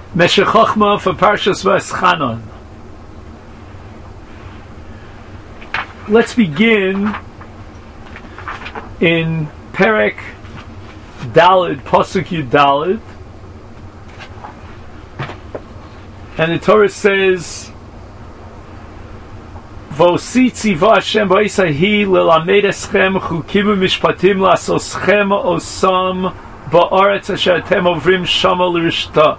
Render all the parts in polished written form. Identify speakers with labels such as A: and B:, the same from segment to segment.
A: Meshech Chochma for Parshas Va'eschanan. Let's begin in Perek Daled, Pasuk Yud Daled. And the Torah says, Vositzi v'Hashem ba'Yisahi lelamed eschem chukim u'mishpatim la'asoschem osam ba'aretz asher atem ovrim shama l'rishta.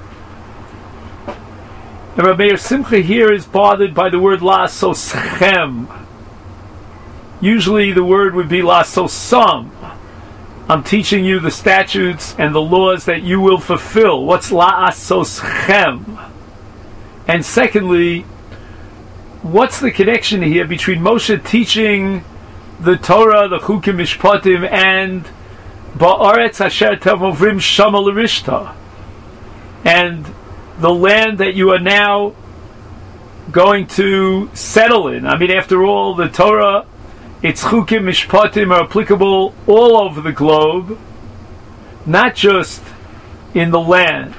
A: And Rabbi Meir Simcha here is bothered by the word la'asoschem. Usually the word would be la'asosam. I'm teaching you the statutes and the laws that you will fulfill. What's la'asoschem? And secondly, what's the connection here between Moshe teaching the Torah, the Chukim Mishpatim, and Ba'aretz Asher Tavovrim Shama L'Rishta, and the land that you are now going to settle in? I mean, after all, the Torah, its Chukim Mishpatim are applicable all over the globe, not just in the land.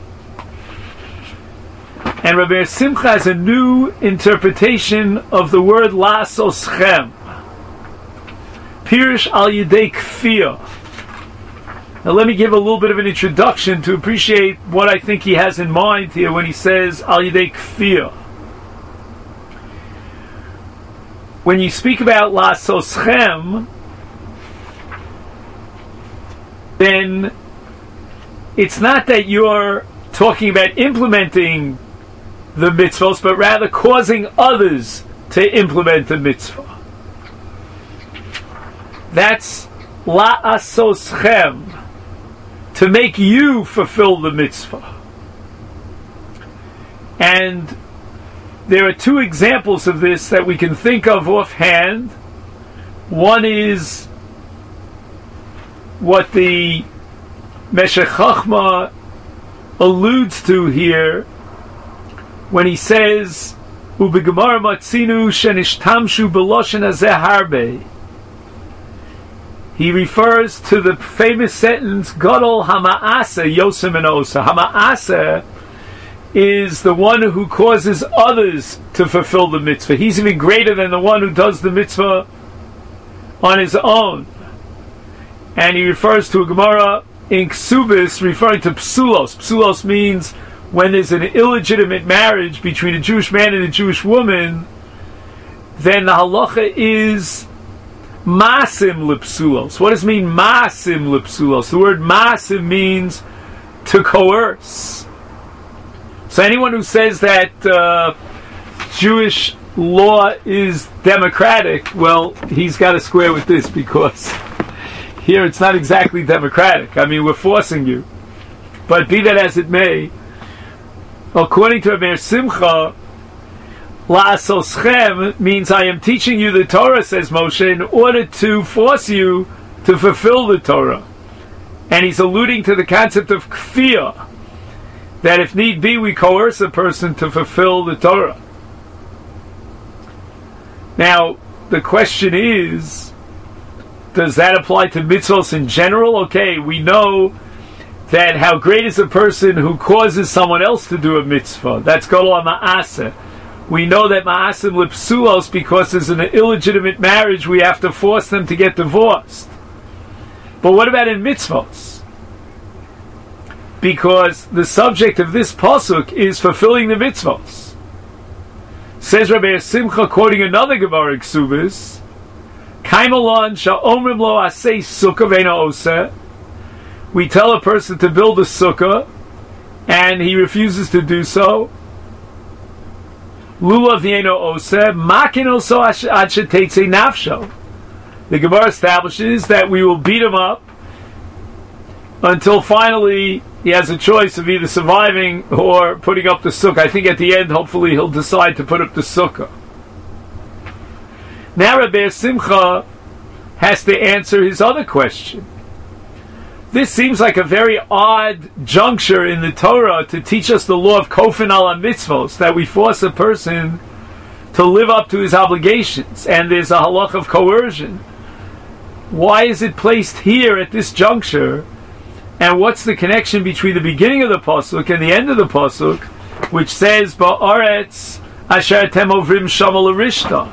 A: And Rabbi Simcha has a new interpretation of the word la'asoschem. Pirish al yidei kfiyah. Now let me give a little bit of an introduction to appreciate what I think he has in mind here when he says al yidei kfiyah. When you speak about la'asoschem, then it's not that you're talking about implementing the mitzvahs, but rather causing others to implement the mitzvah. That's la'asoschem, to make you fulfill the mitzvah. And there are two examples of this that we can think of offhand. One is what the Meshech Chochma alludes to here when he says, "Ubegemara matzinu shenishtamshu beloshen hazeh harbe." He refers to the famous sentence, "Gadol hama'aseh yosem and osa." Hama'aseh is the one who causes others to fulfill the mitzvah. He's even greater than the one who does the mitzvah on his own. And he refers to a Gemara in Ksubis referring to psulos. Psulos means when there's an illegitimate marriage between a Jewish man and a Jewish woman, then the halacha is masim lipsulos. What does it mean, masim lipsulos? The word masim means to coerce. So anyone who says that Jewish law is democratic, well, he's got to square with this, because here it's not exactly democratic. I mean, we're forcing you. But be that as it may, according to Rabbi Simcha, la'asoschem means I am teaching you the Torah, says Moshe, in order to force you to fulfill the Torah. And he's alluding to the concept of kfiyah, that if need be, we coerce a person to fulfill the Torah. Now, the question is, does that apply to mitzvahs in general? Okay, we know that how great is a person who causes someone else to do a mitzvah. That's gadol ma'aseh. We know that ma'asim lipsulos, because there's an illegitimate marriage, we have to force them to get divorced. But what about in mitzvahs? Because the subject of this pasuk is fulfilling the mitzvahs. Says Rabbi Simcha, quoting another Gemara Ksubis, Kaimalon sha'omrim lo aseh sukkah ve'ena oseh. We tell a person to build a sukkah, and he refuses to do so. Lulav v'eno oseh, makin oso ad shetetzei nafsho. The Gemara establishes that we will beat him up until finally he has a choice of either surviving or putting up the sukkah. I think at the end, hopefully, he'll decide to put up the sukkah. Now Rabbi Simcha has to answer his other question. This seems like a very odd juncture in the Torah to teach us the law of kofin ala mitzvos, that we force a person to live up to his obligations, and there's a halach of coercion. Why is it placed here at this juncture And what's the connection between the beginning of the pasuk and the end of the pasuk, which says Ba'aretz asher atem ovrim shama l'rishta?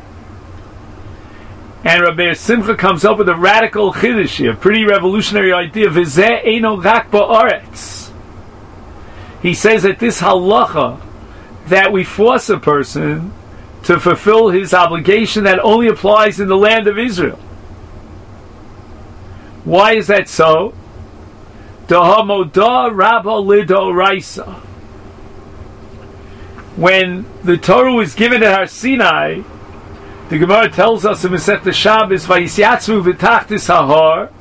A: And Rabbi Simcha comes up with a radical chiddush, a pretty revolutionary idea. V'zeh eino rak ba'aretz. He says that this halacha, that we force a person to fulfill his obligation, that only applies in the land of Israel. Why is that so? Dahamodah rabba lidoraisa. When the Torah was given at Har Sinai, the Gemara tells us in Masechta Shabbos, "Vayisyatzu v'tachtis hahar."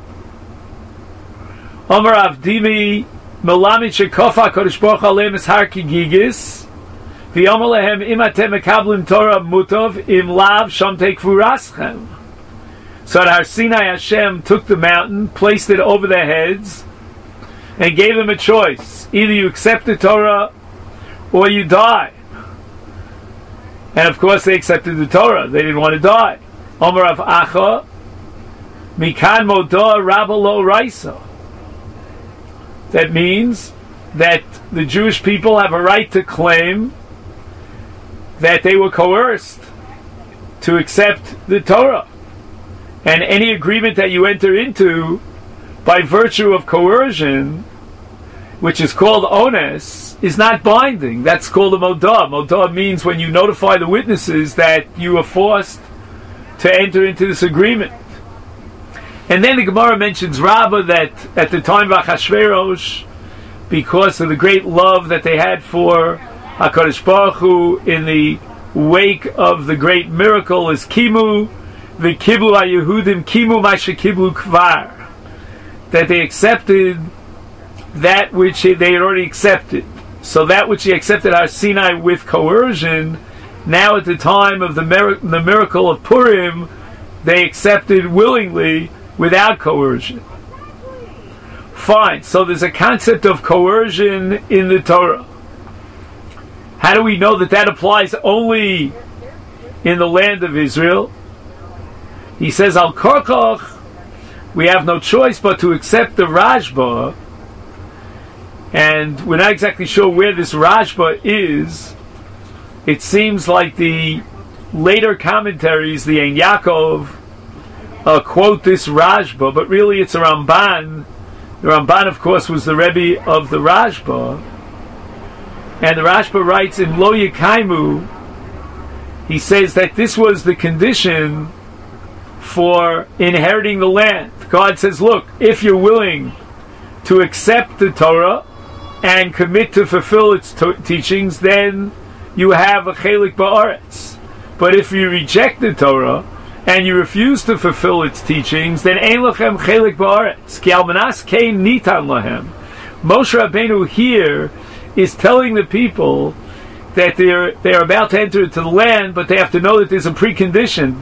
A: Amar Avdimi melamid shekofa Kodesh Baruch Aleim es har kigigis. V'yamar lehem im atem mekablim Torah mutov im lav sham tekfuraschem. So at Har Sinai, Hashem took the mountain, placed it over their heads, and gave them a choice: either you accept the Torah or you die. And of course they accepted the Torah. They didn't want to die. Omer of Acha, Mikan Modah Rabba Lo Raisa. That means that the Jewish people have a right to claim that they were coerced to accept the Torah. And any agreement that you enter into by virtue of coercion, which is called ones, is not binding. That's called a modah. Modah means when you notify the witnesses that you are forced to enter into this agreement. And then the Gemara mentions Rabbah, that at the time of Achashverosh, because of the great love that they had for HaKadosh Baruch Hu, in the wake of the great miracle is Kimu, the Kiblu HaYehudim, Kimu Masha Kiblu Kvar, that they accepted that which they had already accepted. So that which he accepted Har Sinai with coercion, now at the time of the miracle of Purim, they accepted willingly without coercion. Fine, so there's a concept of coercion in the Torah. How do we know that that applies only in the land of Israel? He says, Al Korkoch, we have no choice but to accept the Rashba. And we're not exactly sure where this Rashba is. It seems like the later commentaries, the Ein Yaakov, quote this Rashba, but really it's a Ramban. The Ramban, of course, was the Rebbe of the Rashba. And the Rashba writes in Lo Yekaimu, he says that this was the condition for inheriting the land. God says, look, if you're willing to accept the Torah and commit to fulfill its teachings, then you have a chelik ba'aretz. But if you reject the Torah and you refuse to fulfill its teachings, then ein lachem chelik ba'aretz. Ki almanas kein nitan lahem. Moshe Rabbeinu here is telling the people that they're about to enter into the land, but they have to know that there's a precondition.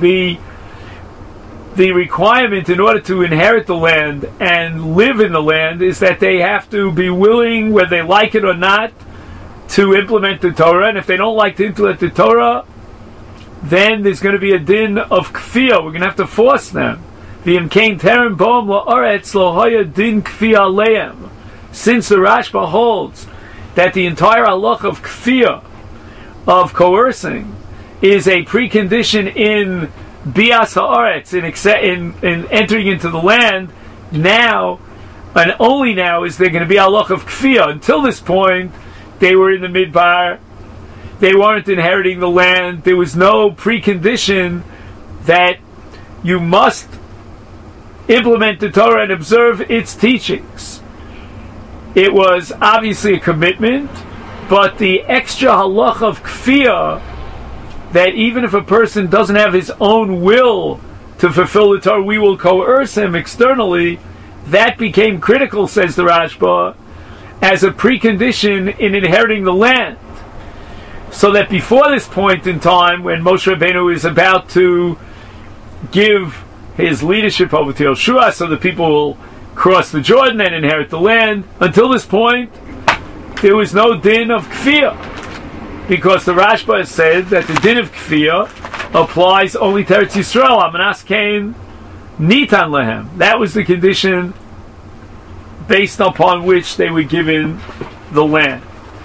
A: The requirement in order to inherit the land and live in the land is that they have to be willing, whether they like it or not, to implement the Torah. And if they don't like to implement the Torah, then there's going to be a din of kfiyah. We're going to have to force them. V'imkein terem boam la'aretz lo haya din kfiyah leim. Since the Rashba holds that the entire halach of kfiyah, of coercing, is a precondition in bias haaretz, in entering into the land, now and only now is there going to be halach of kfiyah. Until this point, they were in the midbar, they weren't inheriting the land, there was no precondition that you must implement the Torah and observe its teachings. It was obviously a commitment, but the extra halach of kfiyah, that even if a person doesn't have his own will to fulfill the Torah, we will coerce him externally, that became critical, says the Rashba, as a precondition in inheriting the land. So that before this point in time, when Moshe Rabbeinu is about to give his leadership over to Yoshua, so the people will cross the Jordan and inherit the land, until this point, there was no din of kfiyah. Because the Rashba has said that the din of kfiyah applies only to Eretz Yisrael. Amanas Kain Nitan Lehem. That was the condition based upon which they were given the land.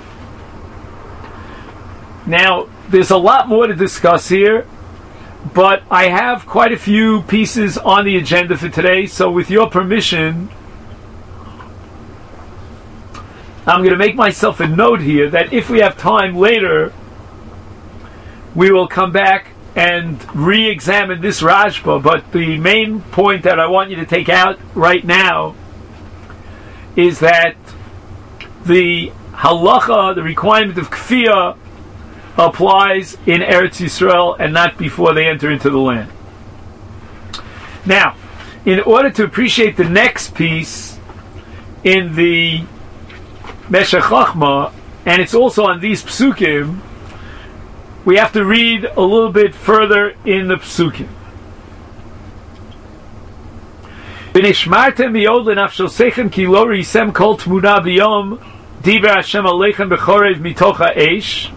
A: Now, there's a lot more to discuss here, but I have quite a few pieces on the agenda for today, so with your permission, I'm going to make myself a note here that if we have time later, we will come back and re-examine this Rashba, but the main point that I want you to take out right now is that the halacha, the requirement of kfiyah, applies in Eretz Yisrael and not before they enter into the land. Now, in order to appreciate the next piece in the Meshech Chochmah, and it's also on these psukim, we have to read a little bit further in the psukim. V'nishmartem miyod lenafshosechem ki lo risem kol tmuna b'yom diber Hashem aleichem b'chorev mitoch ha'esh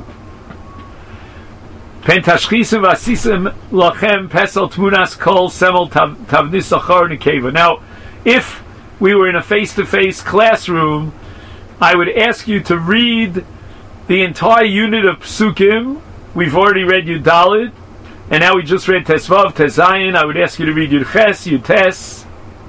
A: pen tashchisim v'asisim lachem pesel tmunas kol semel tavnis achar nekeva. Now, if we were in a face-to-face classroom, I would ask you to read the entire unit of psukim. We've already read Yud Daled, and now we just read Tesvav, Tezayin. I would ask you to read Yud Ches, Yud Tes.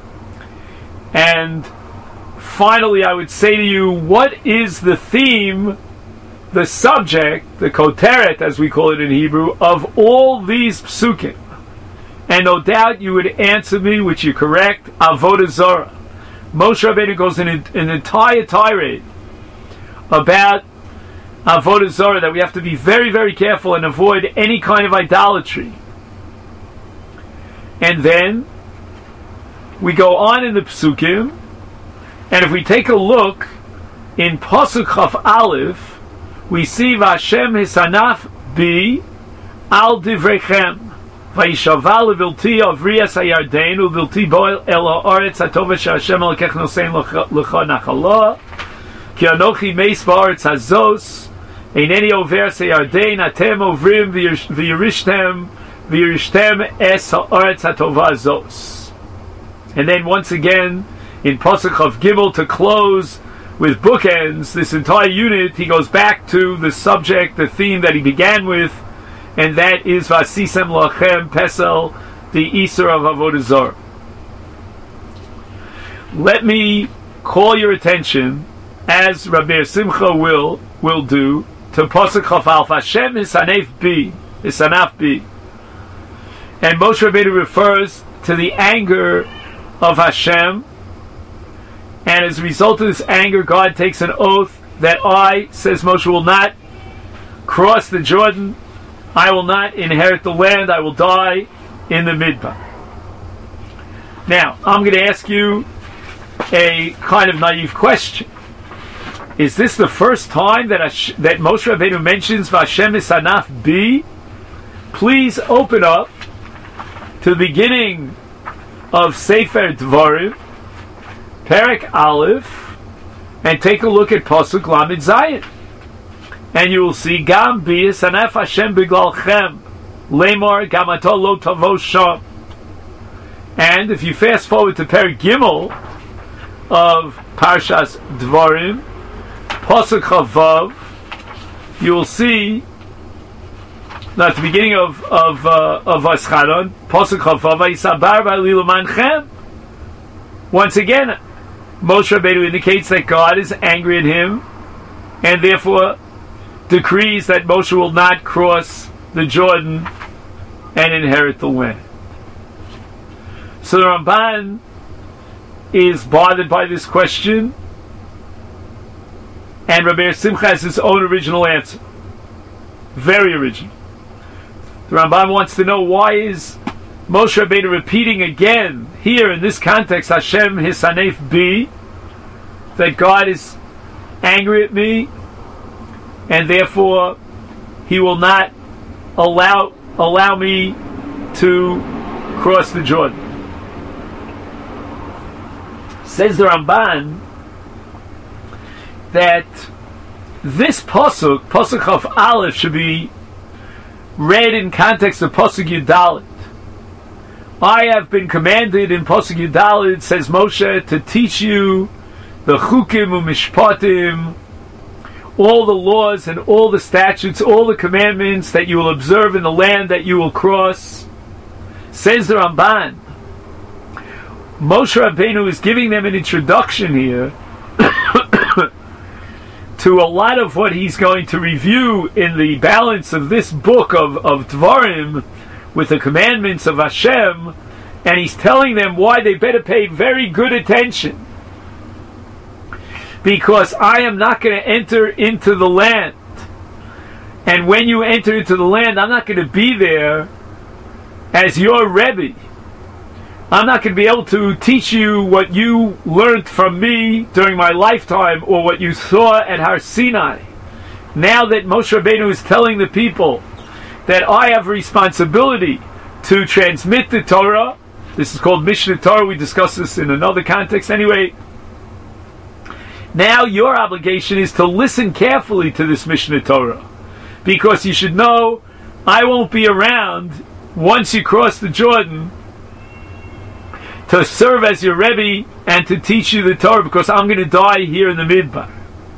A: And finally, I would say to you, what is the theme, the subject, the koteret, as we call it in Hebrew, of all these psukim? And no doubt you would answer me, which you're correct, Avodah Zarah. Moshe Rabbeinu goes in an entire tirade about Avodah Zarah, that we have to be very, very careful and avoid any kind of idolatry. And then we go on in the psukim, and if we take a look in Pasuk Chaf Aleph, we see Vashem Hisanaf Bi Al Divrechem Vayishaval Vilti Avrias Hayarden Uvilti Boil El Haaretz Hatova Shashem Elokech Nosein Lecha Nachala Ki Anochi Meis Ba'aretz Hazos Eineni Over Seyarden Atem Ovrim V'Yirishtem Es Haaretz Hatova Hazos. And then once again in Pasuk of Gimel, to close with bookends this entire unit, he goes back to the subject, the theme that he began with, and that is Vasisem Lachem Pesel, the Isur of Avodah Zarah. Let me call your attention, as Rabbi Simcha will do, to Pasuk Chaf Alf. Hashem Hisanaf Bi. And Moshe Rabbeinu refers to the anger of Hashem, and as a result of this anger, God takes an oath that I, says Moshe, will not cross the Jordan, I will not inherit the land, I will die in the Midbar. Now, I'm going to ask you a kind of naive question. Is this the first time that Moshe Rabbeinu mentions Vashem Hisanaf Bi? Please open up to the beginning of Sefer Dvarim, Perek Aleph, and take a look at Pasuk Lamed Zayin, and you will see Gam Bi Hisanaf Hashem Biglalchem Lemor Gamato Lo Tavo Sham. And if you fast forward to Perek Gimel of Parshas Dvarim, Pasuk Chavav, you will see at the beginning of Vaschadon, Pasuk Chavav, Yisabar Ba'alilu Manchem. Once again, Moshe Rabbeinu indicates that God is angry at him, and therefore decrees that Moshe will not cross the Jordan and inherit the land. So the Ramban is bothered by this question, and Rabbi Simcha has his own original answer. Very original. The Ramban wants to know, why is Moshe Rabbeinu repeating again here in this context, Hashem Hisanef Bi, that God is angry at me, and therefore He will not allow me to cross the Jordan. Says the Ramban that this Pasuk of Aleph, should be read in context of Pasuk Yudalit. I have been commanded in Pasuk Yudalit, says Moshe, to teach you the chukim u'mishpatim, all the laws and all the statutes, all the commandments that you will observe in the land that you will cross. Says the Ramban, Moshe Rabbeinu is giving them an introduction here to a lot of what he's going to review in the balance of this book of Dvarim with the commandments of Hashem, and he's telling them why they better pay very good attention. Because I am not going to enter into the land. And when you enter into the land, I'm not going to be there as your Rebbe. I'm not going to be able to teach you what you learned from me during my lifetime or what you saw at Har Sinai. Now that Moshe Rabbeinu is telling the people that I have a responsibility to transmit the Torah, this is called Mishnah Torah, we discussed this in another context anyway. Now your obligation is to listen carefully to this Mishnah Torah, because you should know I won't be around once you cross the Jordan to serve as your Rebbe and to teach you the Torah, because I'm going to die here in the Midbar.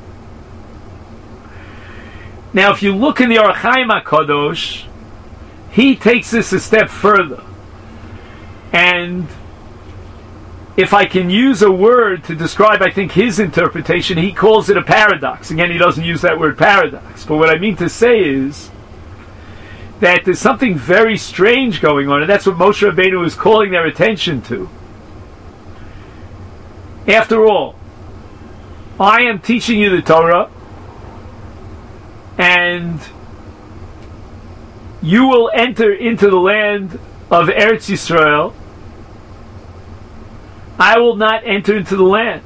A: Now if you look in the Orach Chaim HaKadosh, he takes this a step further, and if I can use a word to describe, I think, his interpretation, he calls it a paradox. Again, he doesn't use that word paradox. But what I mean to say is that there's something very strange going on, and that's what Moshe Rabbeinu is calling their attention to. After all, I am teaching you the Torah, and you will enter into the land of Eretz Yisrael. I will not enter into the land.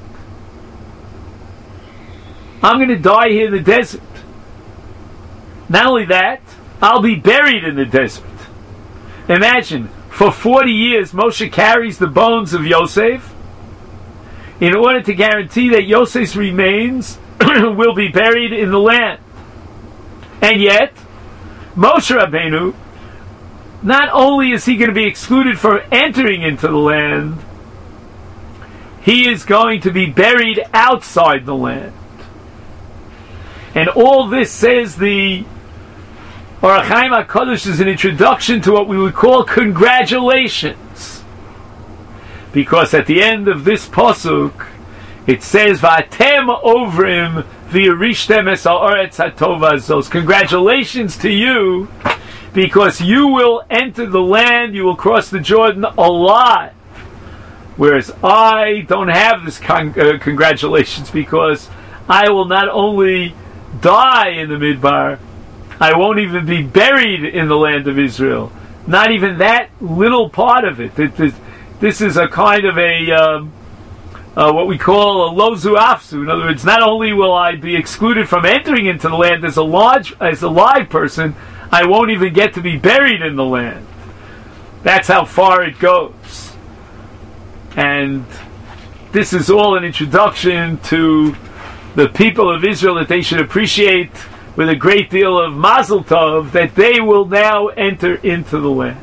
A: I'm going to die here in the desert. Not only that, I'll be buried in the desert. Imagine, for 40 years Moshe carries the bones of Yosef in order to guarantee that Yosef's remains will be buried in the land. And yet, Moshe Rabbeinu, not only is he going to be excluded from entering into the land, he is going to be buried outside the land. And all this, says the Orach Chaim HaKadosh, is an introduction to what we would call congratulations. Because at the end of this pasuk, it says, V'atem ovrim v'yirishtem es ha'aretz hatova azos. Congratulations to you, because you will enter the land, you will cross the Jordan alive. Whereas I don't have this congratulations, because I will not only die in the Midbar, I won't even be buried in the land of Israel. Not even that little part of it. This is a kind of a what we call a lo zu afsu. In other words, not only will I be excluded from entering into the land as a live person, I won't even get to be buried in the land. That's how far it goes. And this is all an introduction to the people of Israel, that they should appreciate with a great deal of mazel tov that they will now enter into the land.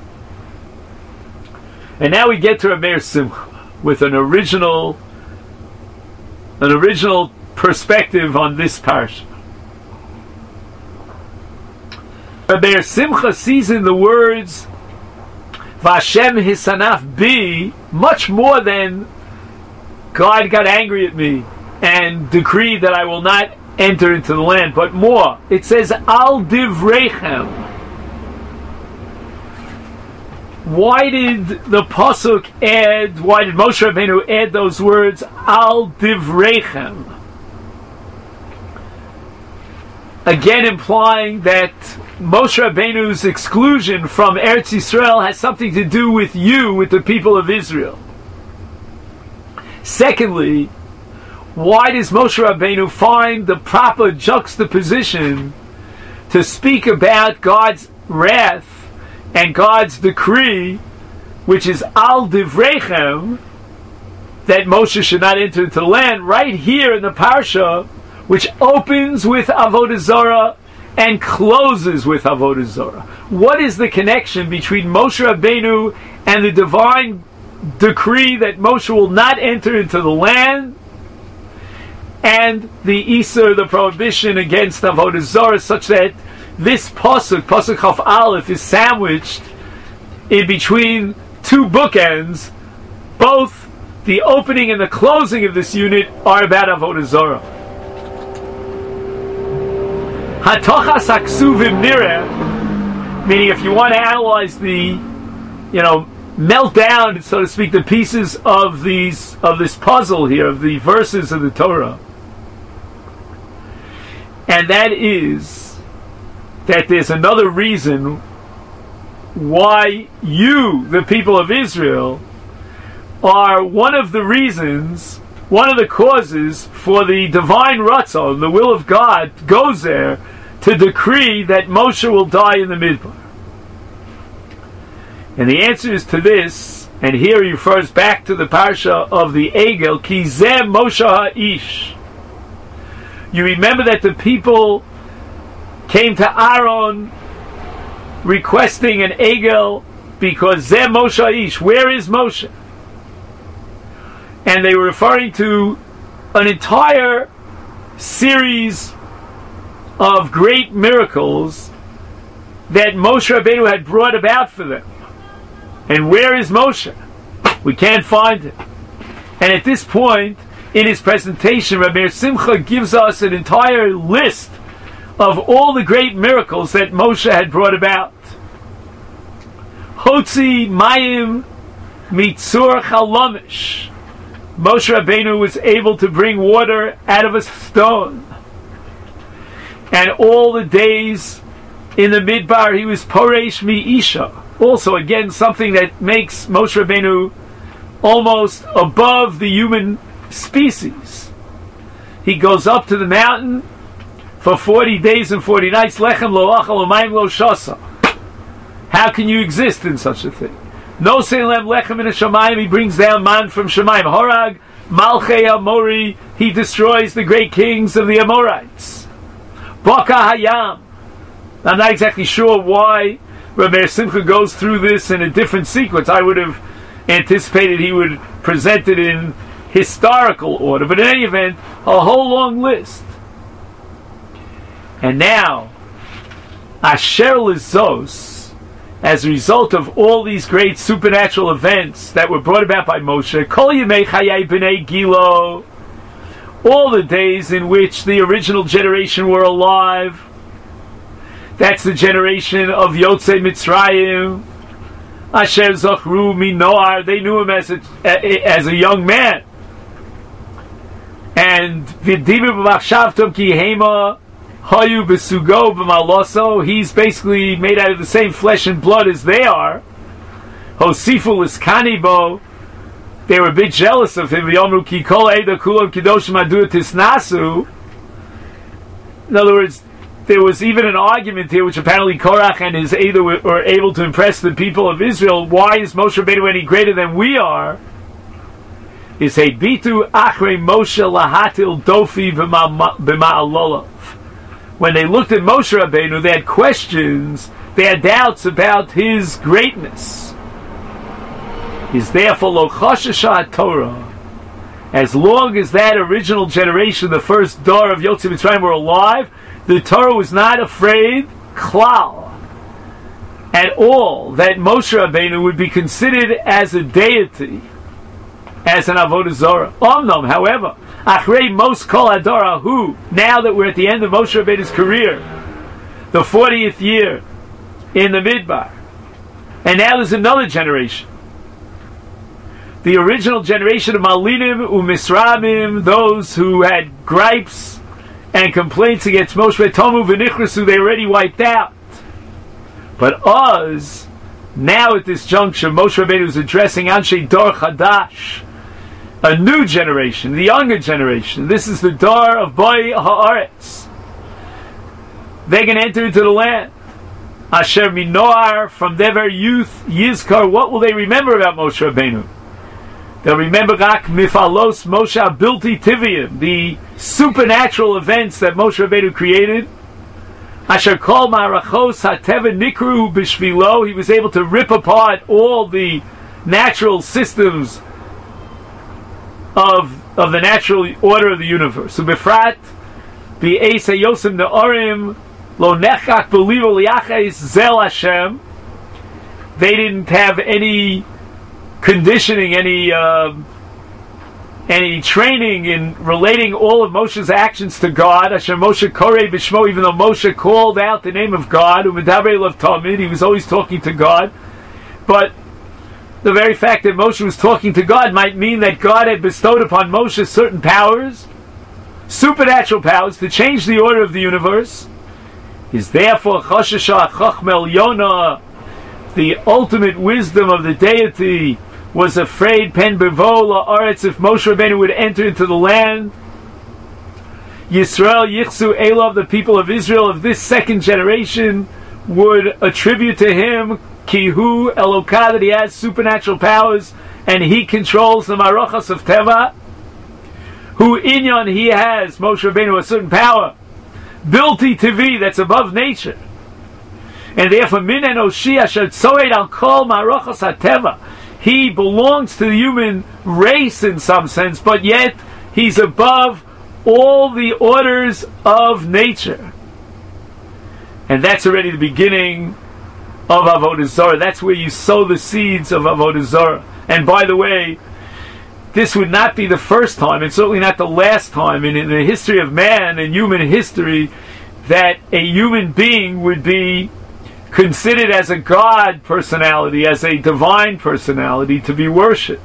A: And now we get to Rameir Simcha with an original perspective on this parsha. Rameir Simcha sees in the words Vashem hisanaf bi much more than God got angry at me and decreed that I will not enter into the land, but more. It says al divrechem. Why did the pasuk add? Why did Moshe Rabbeinu add those words al divrechem? Again, implying that Moshe Rabbeinu's exclusion from Eretz Yisrael has something to do with you, with the people of Israel. Secondly, why does Moshe Rabbeinu find the proper juxtaposition to speak about God's wrath and God's decree, which is al divrechem, that Moshe should not enter into the land, right here in the parsha, which opens with Avodah Zarah and closes with Avodah Zarah? What is the connection between Moshe Rabbeinu and the divine decree that Moshe will not enter into the land, and the Isur, the prohibition against Avodah Zarah, such that this Pasuk Chaf Aleph, is sandwiched in between two bookends. Both the opening and the closing of this unit are about Avodah Zarah. Hatochas Haksuvim Nireh, meaning if you want to analyze the, melt down, so to speak, the pieces of this puzzle here, of the verses of the Torah, and that is that there's another reason why you, the people of Israel, are one of the causes for the divine Ratzon, the will of God, goes there to decree that Moshe will die in the Midbar. And the answer is to this, and here he refers back to the parsha of the Egel, Ki Zeh Moshe Ha'ish. You remember that the people came to Aaron requesting an Egel because Zeh Moshe Ha'ish, where is Moshe? And they were referring to an entire series of great miracles that Moshe Rabbeinu had brought about for them. And where is Moshe? We can't find him. And at this point, in his presentation, Rabbi Simcha gives us an entire list of all the great miracles that Moshe had brought about. Hotzi Mayim Mitzur Chalamish. Moshe Rabbeinu was able to bring water out of a stone. And all the days in the Midbar, he was Poresh Mi Isha. Also, again, something that makes Moshe Rabbeinu almost above the human species. He goes up to the mountain for 40 days and 40 nights. Lechem lo achal u'mayim lo shasa. How can you exist in such a thing? No seilem lechem in a shamayim. He brings down man from shamayim. Horag malchei Amori. He destroys the great kings of the Amorites. Baka hayam. I'm not exactly sure why Rabbi Simcha goes through this in a different sequence. I would have anticipated he would present it in historical order, but in any event, a whole long list. And now, Asher Lizos, as a result of all these great supernatural events that were brought about by Moshe, Kol Yemei Chayei B'nei Gilo, all the days in which the original generation were alive. That's the generation of Yotzei Mitzrayim. Asher Zochru Minoar. They knew him as a young man. And V'dimu B'machshavtom Ki Hema Hayu B'sugo B'maloso. He's basically made out of the same flesh and blood as they are. Hosifu L'skanibo. They were a bit jealous of him. V'yomru Ki Kol Eida Kulam Kidoshim Adu Tisnasu. In other words, there was even an argument here, which apparently Korach and his Eidah were able to impress the people of Israel. Why is Moshe Rabbeinu any greater than we are? Is a bitu achrei Moshe lahatil dofi b'ma'alolav. When they looked at Moshe Rabbeinu, they had questions, they had doubts about his greatness. Is therefore lo chashasha Torah. As long as that original generation, the first door of Yotzei Mitzrayim, were alive, the Torah was not afraid, klal, at all, that Moshe Rabbeinu would be considered as a deity, as an Avodah Zarah. Omnom, however, Achrei Mos Kol Hador Ahu, now that we're at the end of Moshe Rabbeinu's career, the 40th year in the Midbar, and now there's another generation. The original generation of Malinim Umisramim, those who had gripes and complaints against Moshe Tomu V'nichrasu, they already wiped out. But us, now at this juncture, Moshe Rabbeinu is addressing Anshe Dor Chadash, a new generation, the younger generation. This is the Dor of Boi Haaretz. They can enter into the land. Asher Minoar, from their very youth, Yizkar, what will they remember about Moshe Rabbeinu? They'll remember Rak Mifalos Moshe Bilti Tiviyim, the supernatural events that Moshe Rabbeinu created. Asher Kol Marachos Hateva Nikru B'Shvilo, he was able to rip apart all the natural systems of the natural order of the universe. So befrat the Eis Yosim Ne'orim Lo Nechak Belivo Liachais Zel Hashem. They didn't have any conditioning, any training in relating all of Moshe's actions to God. Hashem Moshe Korei B'Shmo, even though Moshe called out the name of God, U'Medaber Elav Tamid, he was always talking to God. But the very fact that Moshe was talking to God might mean that God had bestowed upon Moshe certain powers, supernatural powers, to change the order of the universe. Is therefore Chashasha Chachmel Yonah, the ultimate wisdom of the deity, was afraid Pen Bevo La'aretz, if Moshe Rabbeinu would enter into the land. Yisrael Yichsu Elov, the people of Israel of this second generation, would attribute to him Kihu Elokah, that he has supernatural powers and he controls the Marochas of Teva. Who Inyan, he has, Moshe Rabbeinu, a certain power, Bilti Tivi, that's above nature. And therefore, Min Enoshi Asher Tzoed Al Kol Marochas HaTeva, he belongs to the human race in some sense, but yet he's above all the orders of nature. And that's already the beginning of Avodah Zarah. That's where you sow the seeds of Avodah Zarah. And by the way, this would not be the first time, and certainly not the last time in the history of man and human history, that a human being would be considered as a God personality, as a divine personality to be worshipped.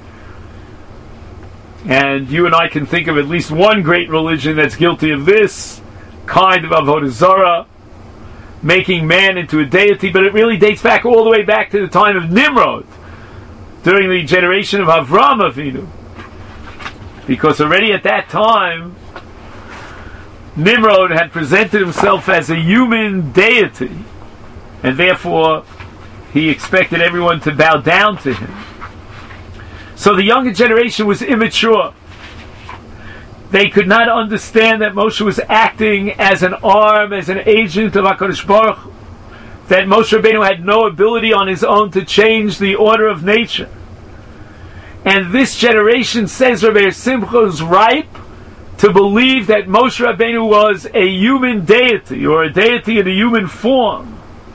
A: And you and I can think of at least one great religion that's guilty of this kind of Avodah Zarah, making man into a deity, but it really dates back all the way back to the time of Nimrod, during the generation of Avram Avinu. Because already at that time, Nimrod had presented himself as a human deity, and therefore he expected everyone to bow down to him. So the younger generation was immature. They could not understand that Moshe was acting as an arm, as an agent of HaKadosh Baruch Hu, that Moshe Rabbeinu had no ability on his own to change the order of nature. And this generation, says Rabbi Simcha, is ripe to believe that Moshe Rabbeinu was a human deity, or a deity in a human form.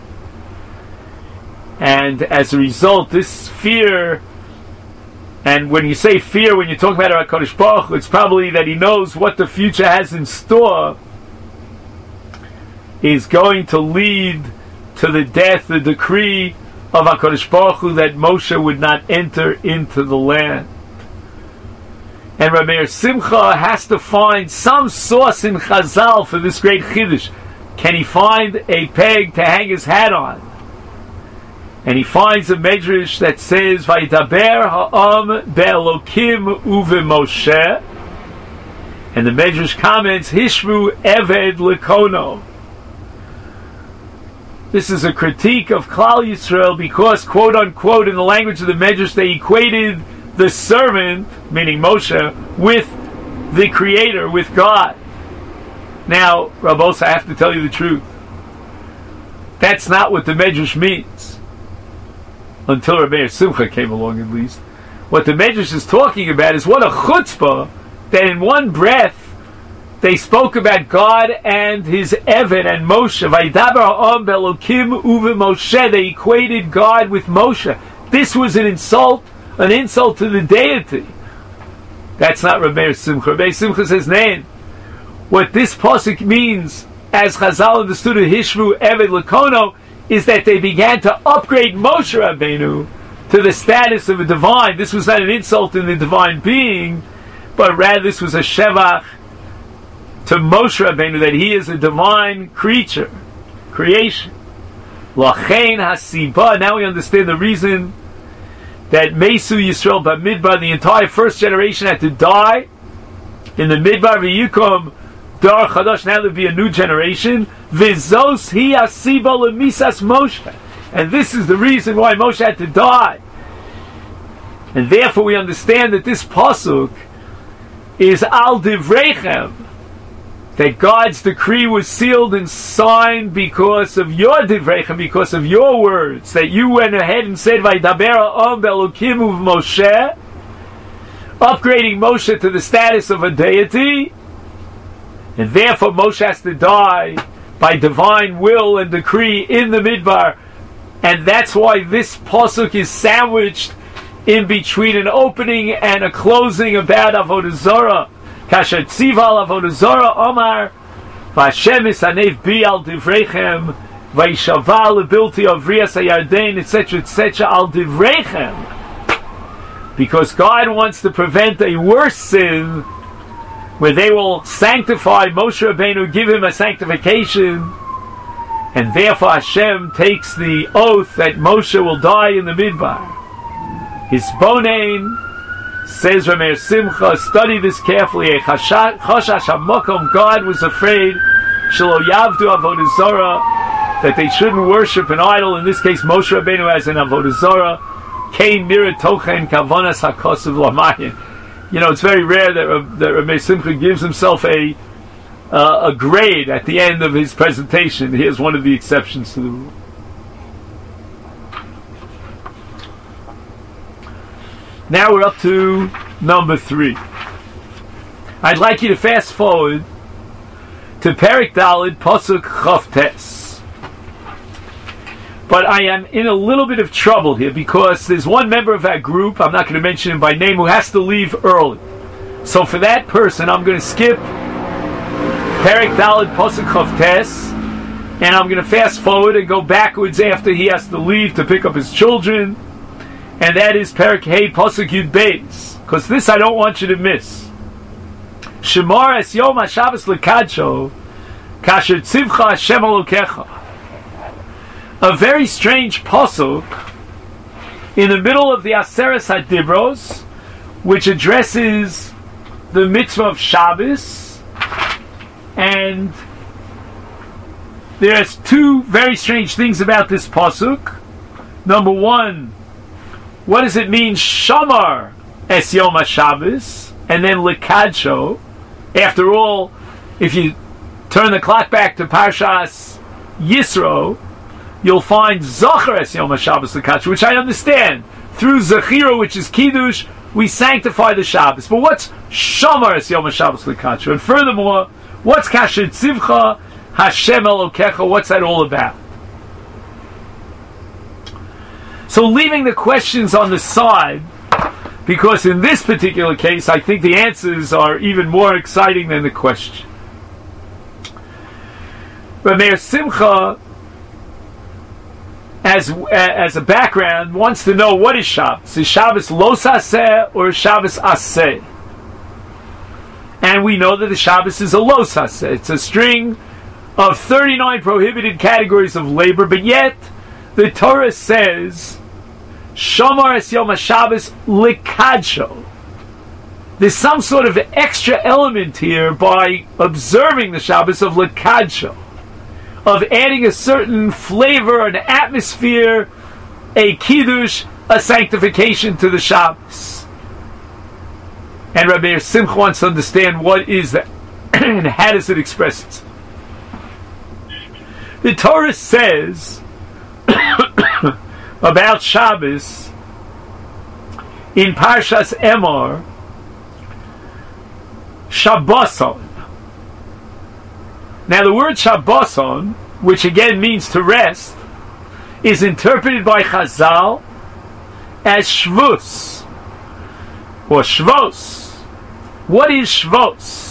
A: And as a result, this fear, and when you say fear, when you talk about HaKadosh Baruch Hu, it's probably that he knows what the future has in store, is going to lead to the death, the decree of HaKadosh Baruch Hu, that Moshe would not enter into the land. And Rabbi Simcha has to find some source in Chazal for this great Chiddush. Can he find a peg to hang his hat on? And he finds a medrash that says, "Vayidaber ha'am be'elokim uve'Moshe," and the medrash comments, "Hishvu eved lekono." This is a critique of Klal Yisrael because, quote unquote, in the language of the medrash, they equated the servant, meaning Moshe, with the Creator, with God. Now, Rabbos, I have to tell you the truth. That's not what the medrash means. Until Rabbi Simcha came along, at least. What the Medrash is talking about is what a chutzpah that in one breath they spoke about God and his Eved and Moshe. Vaydaber ha'am be'elokim uve'Moshe. They equated God with Moshe. This was an insult to the deity. That's not Rabbi Simcha. Rabbi Simcha says, "Nein." What this pasuk means, as Chazal understood it, Hishvu Eved Lekono, is that they began to upgrade Moshe Rabbeinu to the status of a divine. This was not an insult in the divine being, but rather this was a shevach to Moshe Rabbeinu, that he is a divine creature, creation. Lachein hasiba. Now we understand the reason that Mesu Yisrael Bamidbar, the entire first generation, had to die in the Midbar v'Yikom Dar Chadash. Now there'll be a new generation. V'zos hi asiba lemisas Moshe, and this is the reason why Moshe had to die. And therefore, we understand that this pasuk is al divrechem, that God's decree was sealed and signed because of your divrechem, because of your words, that you went ahead and said, "Vaydaber ha'am be'elokim uve'Moshe." upgrading Moshe to the status of a deity, and therefore Moshe has to die by divine will and decree in the Midbar, and that's why this pasuk is sandwiched in between an opening and a closing about Avodah Zarah. Kasher tzival Avodah Zarah Omar Vashem isanev bi al divrechem Vaishaval ability of Rias Hayarden, etc., al divrechem, because God wants to prevent a worse sin where they will sanctify Moshe Rabbeinu, give him a sanctification, and therefore Hashem takes the oath that Moshe will die in the Midbar. His bonain, says Rameir Simcha, study this carefully. Choshash HaMakom, God was afraid Shelo Yavdu Avodah Zarah, that they shouldn't worship an idol. In this case, Moshe Rabbeinu as an Avodah Zarah. Kein Mira Tochen Kavanas HaKosav Lamayin. You know, it's very rare that Rameir Simcha gives himself a grade at the end of his presentation. Here's one of the exceptions to the rule. Now we're up to number 3. I'd like you to fast forward to Perek Daled, Pasuk Chav Tes. But I am in a little bit of trouble here because there's one member of our group, I'm not going to mention him by name, who has to leave early. So for that person, I'm going to skip Perek Daled, Pasuk Chav Tes, and I'm going to fast forward and go backwards after he has to leave to pick up his children. And that is Perek Hey Pasuk Yud Beis, because this I don't want you to miss. Shemar es Yom HaShabbos L'Kadsho, Kasher Tzivcha Hashem Elokecha. A very strange pasuk in the middle of the Aseres HaDibros, which addresses the mitzvah of Shabbos, and there's 2 very strange things about this pasuk. Number 1, what does it mean, Shamar es Yom HaShabbos, and then L'Kadsho? After all, if you turn the clock back to Parshas Yisro, you'll find Zachar es Yom HaShabbos L'Kadsho, which I understand. Through Zechira, which is Kiddush, we sanctify the Shabbos. But what's Shamar es Yom HaShabbos L'Kadsho? And furthermore, what's Kasher Tzivcha Hashem Elokecha? What's that all about? So leaving the questions on the side, because in this particular case, I think the answers are even more exciting than the question. Rameir Simcha, as a background, wants to know what is Shabbos. Is Shabbos Los Aseh or Shabbos Aseh? And we know that the Shabbos is a Los Aseh. It's a string of 39 prohibited categories of labor, but yet the Torah says Shamar es Yom HaShabbos L'Kadsho. There's some sort of extra element here by observing the Shabbos of L'Kadsho, of adding a certain flavor, an atmosphere, a kiddush, a sanctification to the Shabbos. And Rabbi Simcha wants to understand what is that and how does it express itself. The Torah says about Shabbos in Parshas Emor, Shabboson. Now the word Shabboson, which again means to rest, is interpreted by Chazal as Shvus or Shvos. What is Shvos?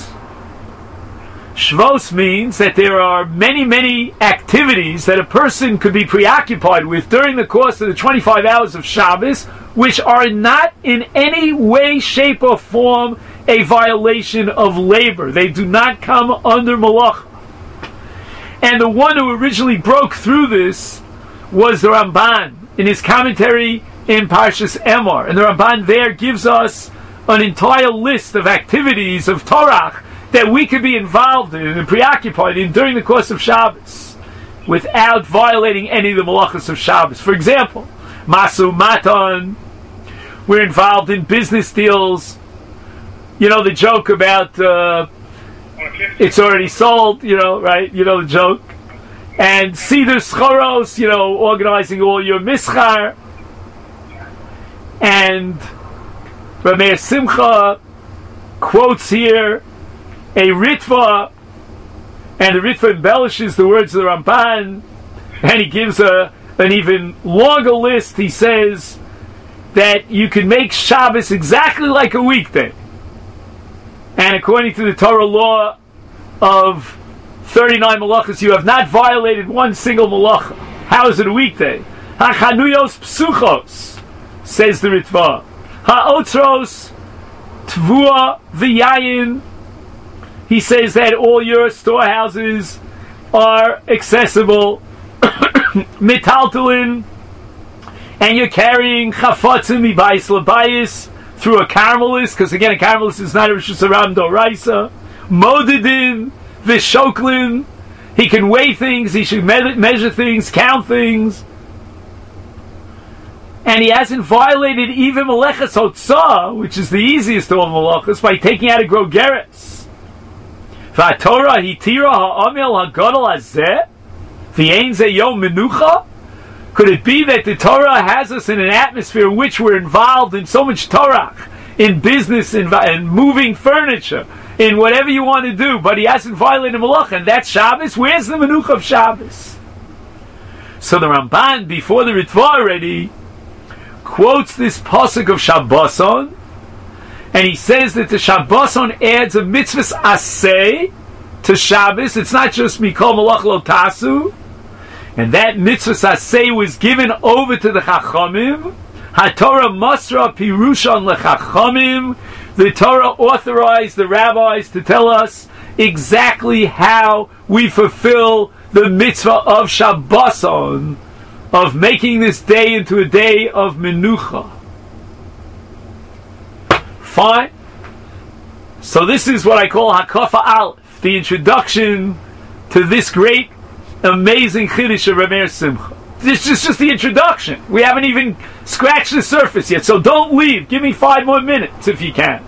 A: Shvos means that there are many, many activities that a person could be preoccupied with during the course of the 25 hours of Shabbos, which are not in any way, shape, or form a violation of labor. They do not come under malacha. And the one who originally broke through this was the Ramban in his commentary in Parshas Emor. And the Ramban there gives us an entire list of activities of Torah that we could be involved in and preoccupied in during the course of Shabbos without violating any of the malachos of Shabbos. For example, Masu Matan, we're involved in business deals. You know the joke about it's already sold, right? You know the joke. And Seder Schoros, organizing all your mischar. And Rameir Simcha quotes here a Ritva, and the Ritva embellishes the words of the Ramban, and he gives an even longer list. He says that you can make Shabbos exactly like a weekday. And according to the Torah law of 39 malachas, you have not violated one single malacha. How is it a weekday? Ha-chanuyos psuchos, says the Ritva. Ha-otros tvua v'yayin. He says that all your storehouses are accessible. Mitaltalin, and you're carrying chafatzim mibayis labayis through a caramelist, because again, a caramelist is not a Rishus Haram Doraisa. Modidin, vishoklin, he can weigh things, he should measure things, count things, and he hasn't violated even Melechas Hotzah, which is the easiest of all malachas, by taking out a grogeres. V'atorah hitira ha'amel ha'gadol hazeh v'yein ze yom menucha. Could it be that the Torah has us in an atmosphere in which we're involved in so much Torah, in business, in moving furniture, in whatever you want to do, but he hasn't violated Malach, and that's Shabbos? Where's the Menucha of Shabbos? So the Ramban, before the Ritva already, quotes this pasuk of Shabboson, and he says that the Shabboson adds a mitzvahs aseh to Shabbos. It's not just Mikol Malach Lo Tasu, and that mitzvah saseh was given over to the Chachamim. HaTorah Masra Pirushon LeChachamim. The Torah authorized the rabbis to tell us exactly how we fulfill the mitzvah of Shabboson, of making this day into a day of Menucha. Fine. So this is what I call Hakafa Aleph, the introduction to this great amazing Chiddush of Rameir Simcha. This is just the introduction. We haven't even scratched the surface yet, so don't leave. Give me 5 more minutes if you can.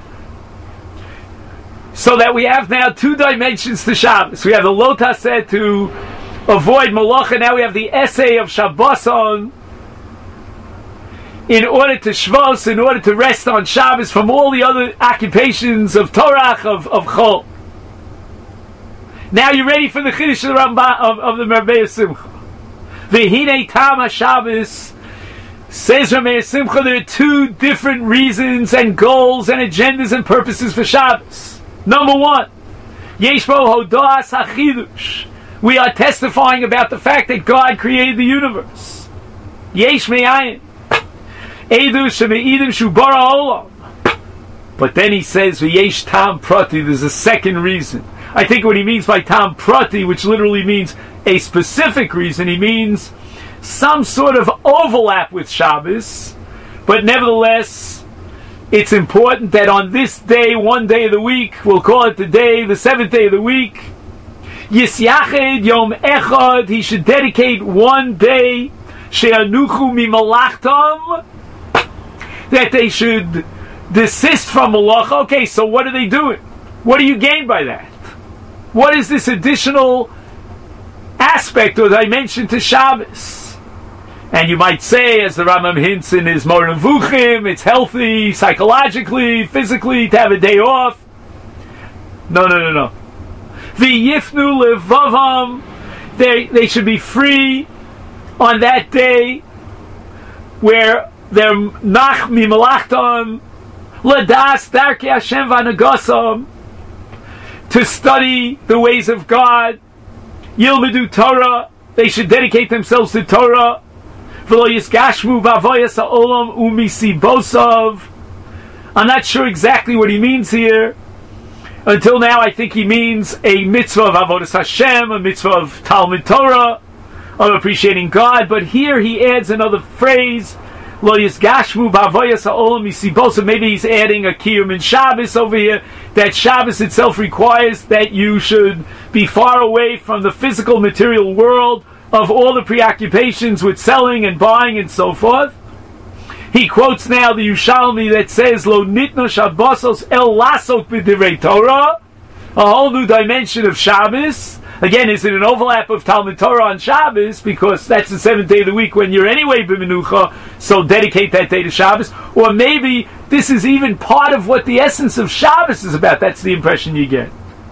A: So that we have now 2 dimensions to Shabbos. We have the Lo Taseh to avoid Malacha. Now we have the essay of Shabboson in order to Shvos, in order to rest on Shabbos from all the other occupations of Torah, of Chol. Now you're ready for the Chiddush of the Ramban of the Rameir Simcha. V'hinei tam HaShabbos, says Rameir Simcha, there are 2 different reasons and goals and agendas and purposes for Shabbos. Number 1, yesh bo hodas hachidush. We are testifying about the fact that God created the universe. Yesh me'ayin edu sheme'idim shu bara olam. But then he says v'yesh tam prati. There's a second reason. I think what he means by tam prati, which literally means a specific reason, he means some sort of overlap with Shabbos, but nevertheless, it's important that on this day, one day of the week, we'll call it the 7th day of the week, Yisyached Yom Echad, he should dedicate one day, She'anuchu mimalachtam, that they should desist from malacha. Okay, so what are they doing? What do you gain by that? What is this additional aspect or dimension to Shabbos? And you might say, as the Rambam hints in his Moreh Nevuchim, it's healthy psychologically, physically to have a day off. No. V'yifnu levavam, they should be free on that day where they're nach mimalachtam, ladas darkei Hashem v'anagasam, to study the ways of God. Yilmedu Torah, they should dedicate themselves to Torah. V'lo yisgashmu b'avoyas ha'olam umisibosav. I'm not sure exactly what he means here. Until now, I think he means a mitzvah of avodas Hashem, a mitzvah of Talmud Torah, of appreciating God. But here he adds another phrase, Lo yisgashmu b'avoyas ha'olam misibosav. Maybe he's adding a kiyum in Shabbos over here, that Shabbos itself requires that you should be far away from the physical material world of all the preoccupations with selling and buying and so forth. He quotes now the Yushalmi that says, Lo nitno Shabbosos el lasok b'divrei Torah, a whole new dimension of Shabbos. Again, is it an overlap of Talmud Torah on Shabbos, because that's the 7th day of the week when you're anyway b'menucha, so dedicate that day to Shabbos? Or maybe this is even part of what the essence of Shabbos is about. That's the impression you get.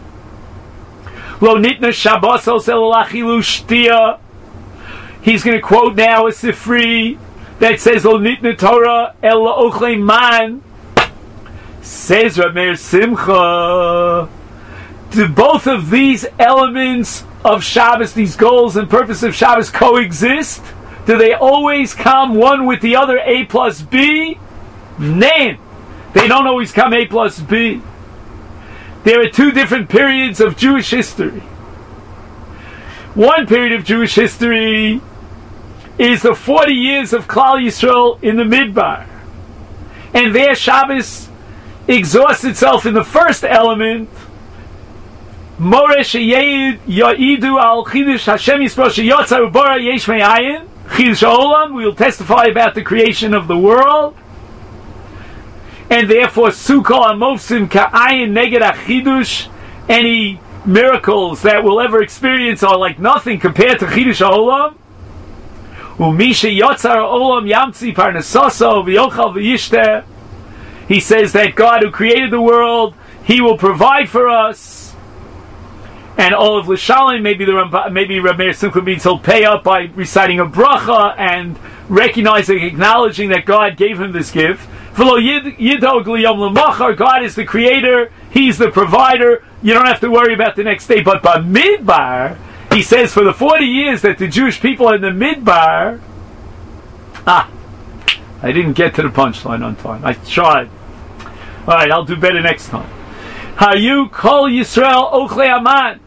A: Lo nitna Shabbosos el lachilu shtia. He's going to quote now a Sifri that says Lo nitna Torah el la'ochlei man. Says Rameir Simcha. Do both of these elements of Shabbos, these goals and purpose of Shabbos, coexist? Do they always come one with the other, A plus B? Nay, they don't always come A plus B. There are two different periods of Jewish history. One period of Jewish history is the 40 years of Klal Yisrael in the Midbar. And there Shabbos exhausts itself in the first element, Moresh Ya'idu al Chidush Hashem Yisrael Sheyotzar Ubara Yesh Me'ayin Chidush Ha'olam. We will testify about the creation of the world. And therefore, Sukkot Amofsim Ka'ayin Neged HaChidush, any miracles that we'll ever experience are like nothing compared to Chidush Ha'olam. Umisha Yotzar Ha'olam Yamtzi Parnasoso V'yochal V'yishteh. He says that God who created the world, He will provide for us. And all of L'Shalim, maybe Rameir Simcha means he'll pay up by reciting a bracha and recognizing, acknowledging that God gave him this gift. God is the creator, He's the provider, you don't have to worry about the next day. But by Midbar, he says for the 40 years that the Jewish people in the Midbar, I didn't get to the punchline on time. I tried. Alright, I'll do better next time. Hayu kol Yisrael ochle aman.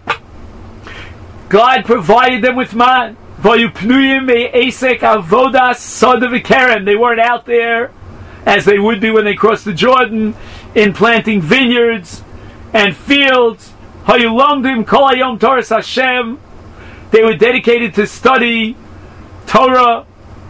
A: God provided them with man. Vayu pnuyim me'esek avodas soda v'kerem. They weren't out there as they would be when they crossed the Jordan in planting vineyards and fields. Hayu lomdim kol hayom Toras Hashem. They were dedicated to study Torah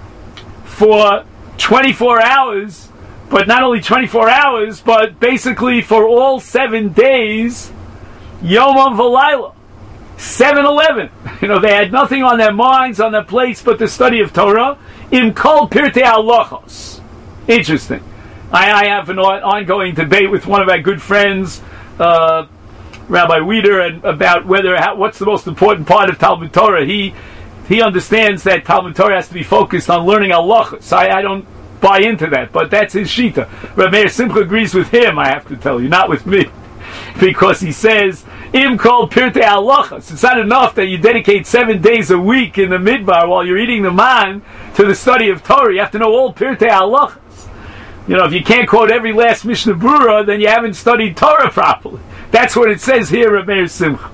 A: for 24 hours, but not only 24 hours, but basically for all 7 days, Yomam V'Layla, 7-11. They had nothing on their minds, on their plates, but the study of Torah. Im kol pirtei halachos. Interesting. I have an ongoing debate with one of our good friends, Rabbi Weider, and about what's the most important part of Talmud Torah. He understands that Talmud Torah has to be focused on learning halachos. I don't buy into that, but that's his shita. Rameir Simcha agrees with him, I have to tell you, not with me. Because he says, Im kol pirtei halachos. It's not enough that you dedicate 7 days a week in the Midbar while you're eating the man to the study of Torah. You have to know all pirtei halachos. If you can't quote every last Mishnah Brura, then you haven't studied Torah properly. That's what it says here, Rameir Simcha.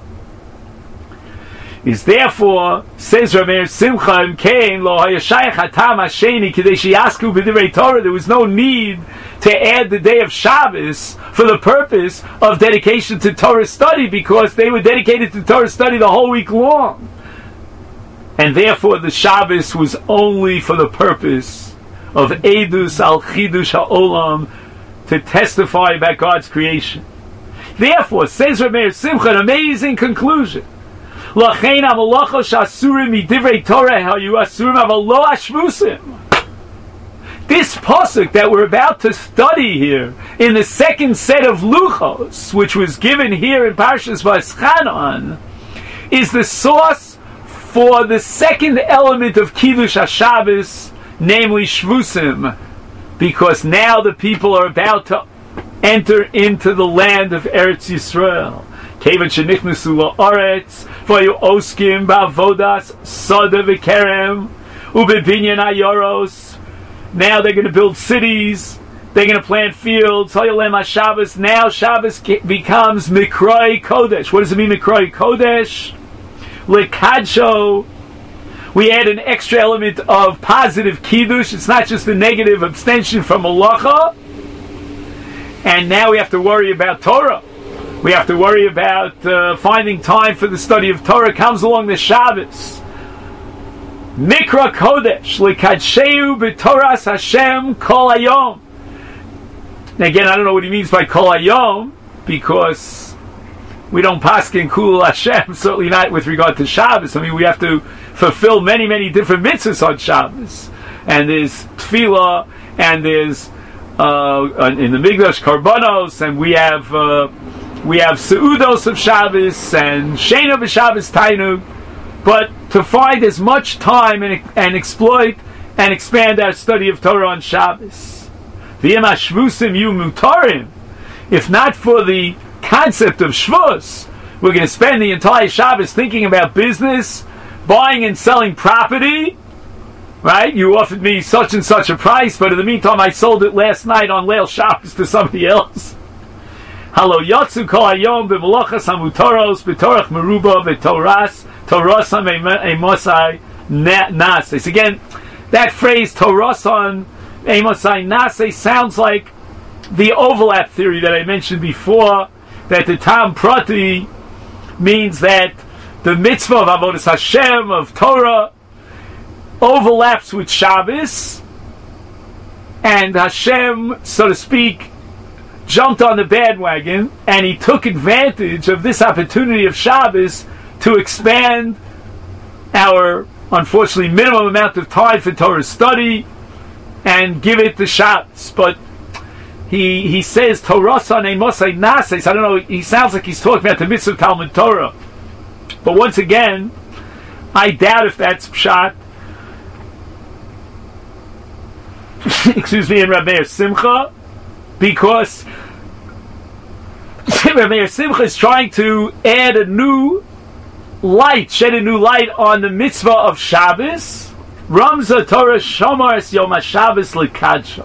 A: Is therefore, says Rameir Simcha, Im Kain lo hayashayach hatam hasheni kidei sheyasku b'divrei Torah. There was no need to add the day of Shabbos for the purpose of dedication to Torah study, because they were dedicated to Torah study the whole week long. And therefore the Shabbos was only for the purpose of Edus al Chidush Ha'olam, to testify about God's creation. Therefore, says Rameir Simcha, an amazing conclusion. Lachein hamalachos shasurim midivrei Torah hayu asurim aval lo ashvusim. This pasuk that we're about to study here in the second set of luchos, which was given here in Parshas Vayeschanan, is the source for the second element of Kiddush HaShabbos, namely Shvusim, because now the people are about to enter into the land of Eretz Yisrael. Kevan shenichnasu la'aretz v'ayu oskim ba'avodas soda v'kerem u'bebinyan ayoros. Now they're going to build cities, they're going to plant fields. Hayolem HaShabbos. Now Shabbos becomes Mikroi Kodesh. What does it mean, Mikroi Kodesh? Lekadsho. We add an extra element of positive kiddush. It's not just a negative abstention from malacha. And now we have to worry about Torah. We have to worry about finding time for the study of Torah. Comes along the Shabbos. Mikra Kodesh, Lekadsheu b'Toras Hashem Kol Hayom. Now again, I don't know what he means by Kol Hayom, because we don't paskin Kul Hashem, certainly not with regard to Shabbos. I mean, we have to fulfill many, many different mitzvahs on Shabbos. And there's tefillah, and there's in the Migdash Karbanos, and we have Seudos of Shabbos and Shena b'Shabbos Tainu, but to find as much time and exploit and expand our study of Torah on Shabbos. V'yem hashvusim yu mutarim. If not for the concept of Shvus, we're going to spend the entire Shabbos thinking about business, buying and selling property. Right? You offered me such and such a price, but in the meantime I sold it last night on Leil Shabbos to somebody else. Halo yotzu kol hayom b'melachas hamutoros b'torach meruba b'toras torasam emosai nases. Again, that phrase torasan emosai nases sounds like the overlap theory that I mentioned before, that the tam prati means that the mitzvah of avodas Hashem, of Torah, overlaps with Shabbos, and Hashem, so to speak, jumped on the bandwagon, and he took advantage of this opportunity of Shabbos to expand our, unfortunately, minimum amount of time for Torah study and give it to Shabbos. But he says, Torah sanei mosai nases. I don't know, he sounds like he's talking about the mitzvah of Talmud Torah. But once again, I doubt if that's pshat. Excuse me, in Rav Meir Simcha, because Rav Meir Simcha is trying to add a new light, shed a new light on the mitzvah of Shabbos. Ramza Torah Shomar es Yom HaShabbos L'Kadsho.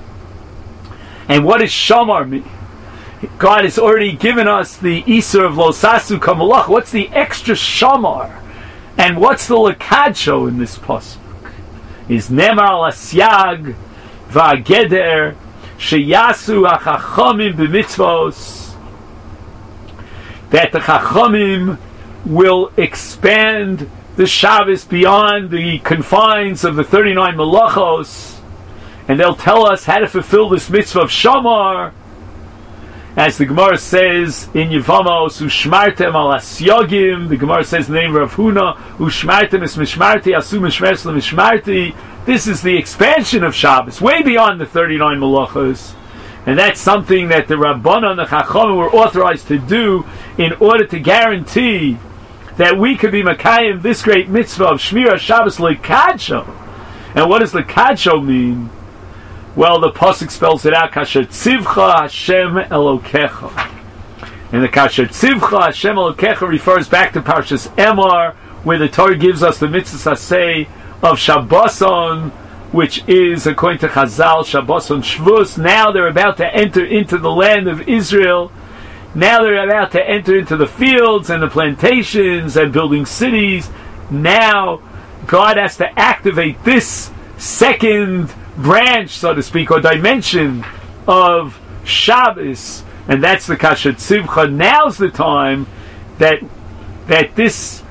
A: And what does Shomar mean? God has already given us the Isur of Losasu Kamalach. What's the extra Shomar? And what's the L'Kadsho in this pasuk? Is Nemar Lasyag Va'Geder Sheyasu HaChachamim B'Mitzvos, that the Chachamim will expand the Shabbos beyond the confines of the 39 Malachos, and they'll tell us how to fulfill this mitzvah of Shamar, as the Gemara says in Yevamos, Ushmartem al Asyogim. The Gemara says in the name of Rav Huna, Ushmartem es Mishmarti, Asu Mishmeres le Mishmarti. This is the expansion of Shabbos, way beyond the 39 Malachos. And that's something that the Rabbanan and the Chachamim were authorized to do in order to guarantee that we could be Makayim this great mitzvah of Shmira Shabbos L'Kadsho. And what does L'Kadsho mean? Well, the pasuk spells it out, Kasher Tzivcha Hashem Elokecha. And the Kasher Tzivcha Hashem Elokecha refers back to Parshas Emor, where the Torah gives us the mitzvah saseh of Shabboson, which is, according to Chazal, Shabboson Shvus. Now they're about to enter into the land of Israel. Now they're about to enter into the fields and the plantations and building cities. Now God has to activate this second branch, so to speak, or dimension of Shabbos, and that's the Kasher Tzivcha. Now's the time that this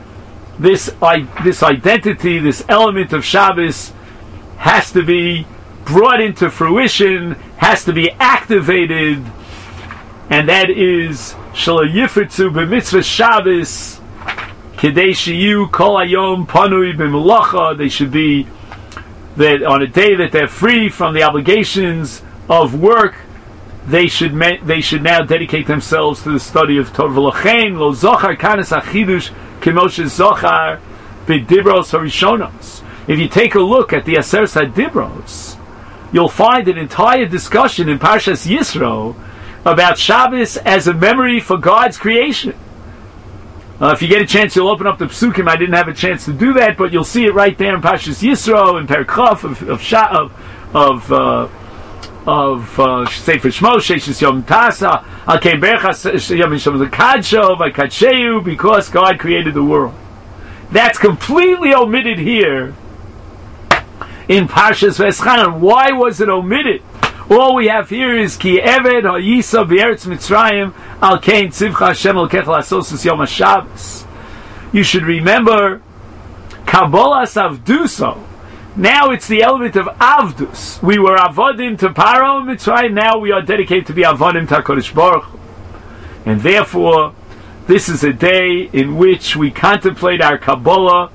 A: identity, this element of Shabbos, has to be brought into fruition, has to be activated, and that is Shelo Yifritzu b'mitzvah Shabbos Kedei Shiyu Kol Hayom Panui b'Melacha. They should be that on a day that they're free from the obligations of work, they should now dedicate themselves to the study of Torah. V'lochein lo zochar kanas achidush k'moshe zochar b'dibros harishonos. If you take a look at the Aseret HaDibros, you'll find an entire discussion in Parshas Yisro about Shabbos as a memory for God's creation. If you get a chance, you'll open up the Psukim. I didn't have a chance to do that, but you'll see it right there in Parshas Yisro and Perek Chaf of Sefer Shmos, Sheishis Yom Tasa, Al Kein Berachas Yom Yishom L'Kadsho V'Kadsheu, because God created the world. That's completely omitted here in Parshas Veschanan. Why was it omitted? All we have here is Ki Eved Ha'yisa B'Eretz Mitzrayim Al Kein Tzivcha Hashem L'Kecha L'Asos Yom HaShabbos. You should remember Kabbalas Avduso. Now it's the element of Avdus. We were Avodim to Paro Mitzrayim. Now we are dedicated to be Avodim to HaKadosh Baruch Hu. And therefore, this is a day in which we contemplate our Kabbalah,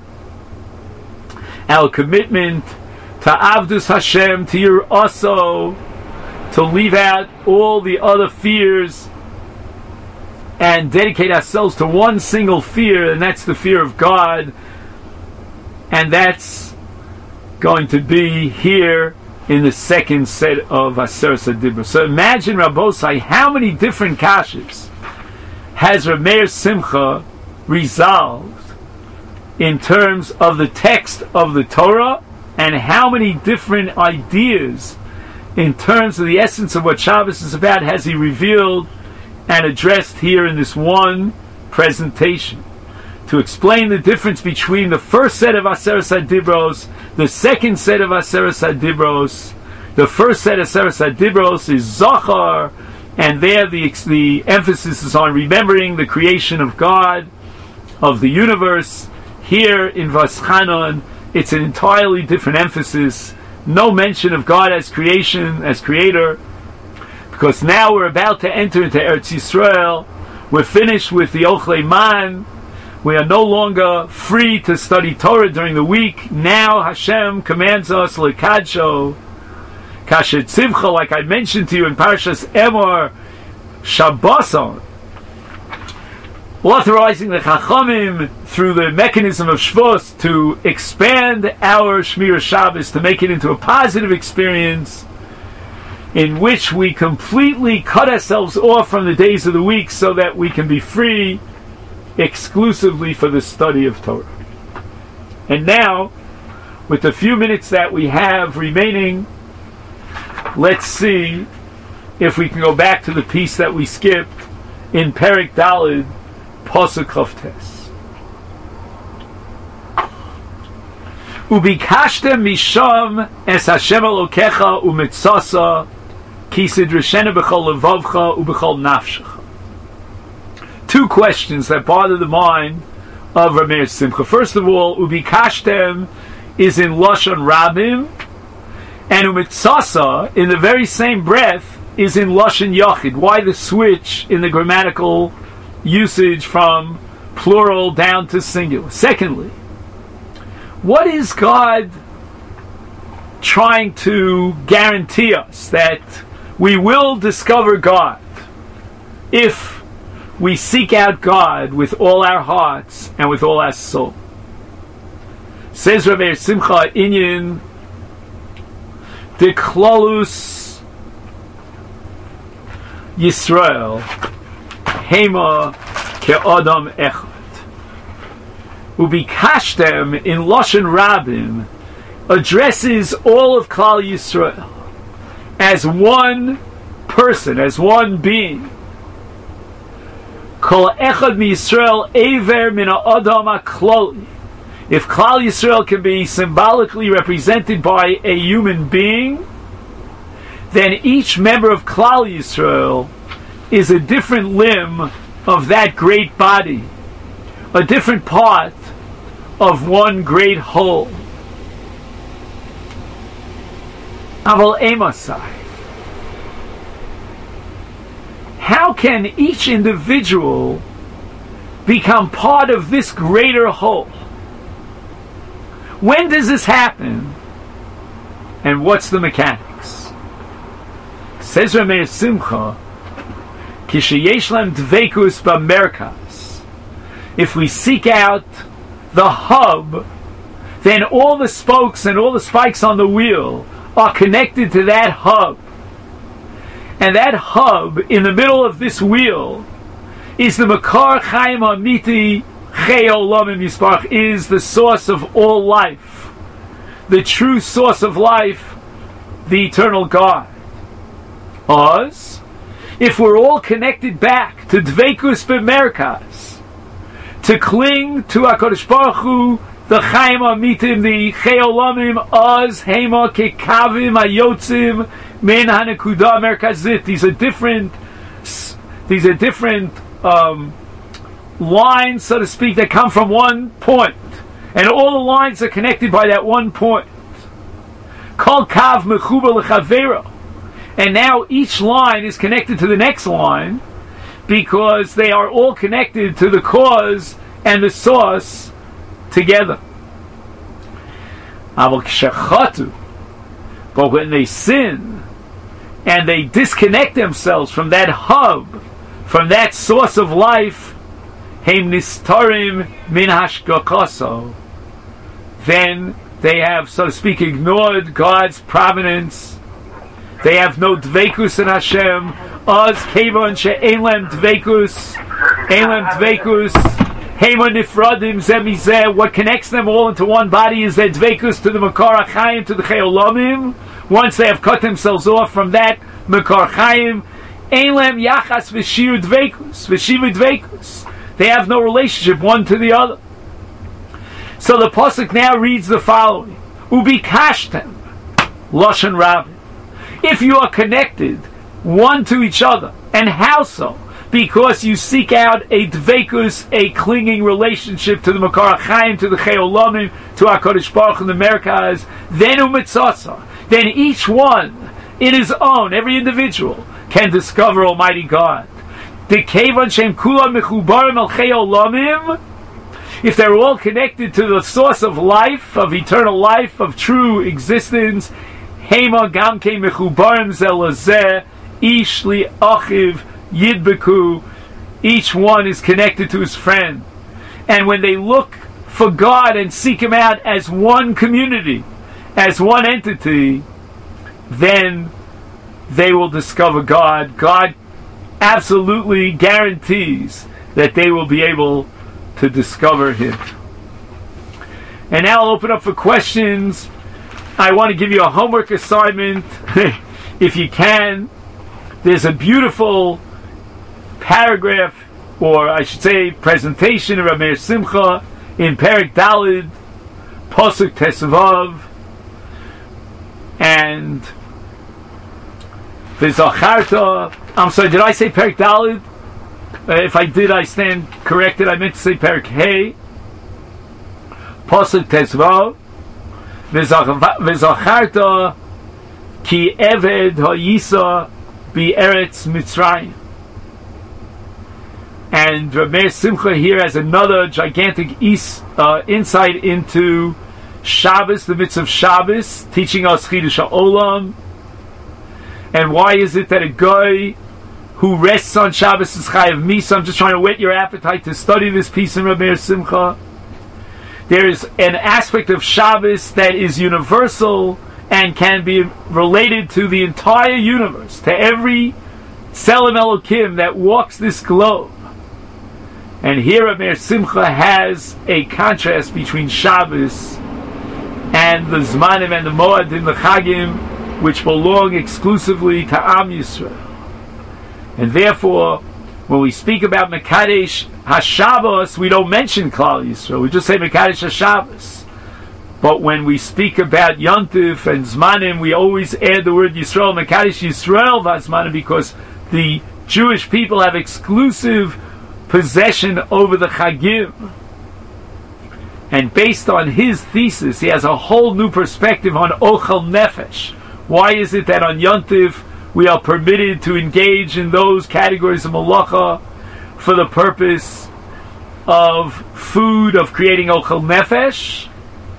A: our commitment to Avdus Hashem, to your Oso, to leave out all the other fears and dedicate ourselves to one single fear, and that's the fear of God. And that's going to be here in the second set of Aseret HaDibros. So imagine, Rabbosai, how many different kashas has Reb Meir Simcha resolved in terms of the text of the Torah, and how many different ideas in terms of the essence of what Shabbos is about has he revealed and addressed here in this one presentation, to explain the difference between the first set of Aseret HaDibros, the second set of Aseret HaDibros. The first set of Aseret HaDibros is Zachar, and there the emphasis is on remembering the creation of God, of the universe. Here in Vaschanon, it's an entirely different emphasis. No mention of God as creation, as creator, because now we're about to enter into Eretz Yisrael. We're finished with the Ochlei Man. We are no longer free to study Torah during the week. Now Hashem commands us Lekadsho Kasher Tzivcha, like I mentioned to you in Parshas Emor, Shabboson, authorizing the Chachamim through the mechanism of Shvos to expand our Shmir Shabbos, to make it into a positive experience in which we completely cut ourselves off from the days of the week so that we can be free exclusively for the study of Torah. And now, with the few minutes that we have remaining, let's see if we can go back to the piece that we skipped in Perek Daled, Pasuk Chavtes. Ubikashtem misham es Hashem Elokecha umitzasa ki sidrishena b'chol levavcha ub'chol nafshecha. Two questions that bother the mind of Reb Meir Simcha. First of all, ubikashtem is in Lashon Rabim, and umitzasa, in the very same breath, is in Lashon Yachid. Why the switch in the grammatical usage from plural down to singular? Secondly, what is God trying to guarantee us? That we will discover God if we seek out God with all our hearts and with all our soul. Says Reb Meir Simcha Inyan de Klolus Yisrael Hema Ke'adam Echad. Ubikashtem in Lashon Rabim addresses all of Klal Yisrael as one person, as one being. Kol Echad mi Yisrael Eiver min ha'adam ha'kloli. If Klal Yisrael can be symbolically represented by a human being, then each member of Klal Yisrael is a different limb of that great body, a different part of one great whole. Aval Emasai. How can each individual become part of this greater whole? When does this happen? And what's the mechanics? Says Reb Meir Simcha, Kisheyesh lem dveikus b'merkas. If we seek out the hub, then all the spokes and all the spikes on the wheel are connected to that hub. And that hub in the middle of this wheel is the Makar Chaim Amiti Chei Olamim Yisparach, is the source of all life, the true source of life, the eternal God. Us, if we're all connected back to Dveikus B'Merkaz, to cling to HaKadosh Baruch Hu, the Chaim Amitim, the Chei Olamim, Oz, Hema, Kekavim, Ayotzim, Men HaNekuda Merkazit. These are different lines, so to speak, that come from one point. And all the lines are connected by that one point. Kol Kav Mechuba L'Chavero. And now each line is connected to the next line because they are all connected to the cause and the source together. But when they sin, and they disconnect themselves from that hub, from that source of life, heim nistarim min hashgachaso, then they have, so to speak, ignored God's providence. They have no dveikus in Hashem. Oz kevon she'ein lem dveikus, heima nifradim zeh mizeh. What connects them all into one body is their dveikus to the Makar HaChaim, to the Chei Olamim. Once they have cut themselves off from that Makar Chaim, ein lem yachas v'shir dveikus. They have no relationship one to the other. So the pasuk now reads the following: Ubikashtem lashon rabin. If you are connected one to each other, and how so? Because you seek out a dveikus, a clinging relationship to the Makar HaChaim, to the Chei Olamim, to HaKadosh Baruch Hu, the Merkaz, then umitzasa. Then each one, in his own, every individual, can discover Almighty God. If they're all connected to the source of life, of eternal life, of true existence, Hema gamke mechubarim zelazeh, ish li achiv yidbeku, each one is connected to his friend. And when they look for God and seek Him out as one community, as one entity, then they will discover God. God absolutely guarantees that they will be able to discover Him. And now I'll open up for questions. I want to give you a homework assignment, if you can. There's a beautiful paragraph, or I should say presentation of Rabbi Meir Simcha in Perek Daled, Pasuk Tesvav, and V'zacharta. I'm sorry, did I say Perek Daled? If I did, I stand corrected. I meant to say Perek Hey. Pasuk Tesvav. V'zacharta ki eved ha'yisa bi'eretz Mitzrayim. And Rabbi Meir Simcha here has another gigantic insight into Shabbos, the mitzvah of Shabbos, teaching us Chidush HaOlam. And why is it that a guy who rests on Shabbos is Chayav Misa? I'm just trying to whet your appetite to study this piece in Rabbi Meir Simcha. There is an aspect of Shabbos that is universal and can be related to the entire universe, to every Tselem Elokim that walks this globe. And here Rabbi Meir Simcha has a contrast between Shabbos and the Zmanim and the Moadim, the Chagim, which belong exclusively to Am Yisrael. And therefore, when we speak about Mekadesh HaShabbos, we don't mention Klal Yisrael. We just say Mekadesh HaShabbos. But when we speak about Yontif and Zmanim, we always add the word Yisrael, Mekadesh Yisrael V'Zmanim, because the Jewish people have exclusive possession over the Chagim. And based on his thesis, he has a whole new perspective on Ochel Nefesh. Why is it that on Yontif we are permitted to engage in those categories of Malacha for the purpose of food, of creating Ochel Nefesh?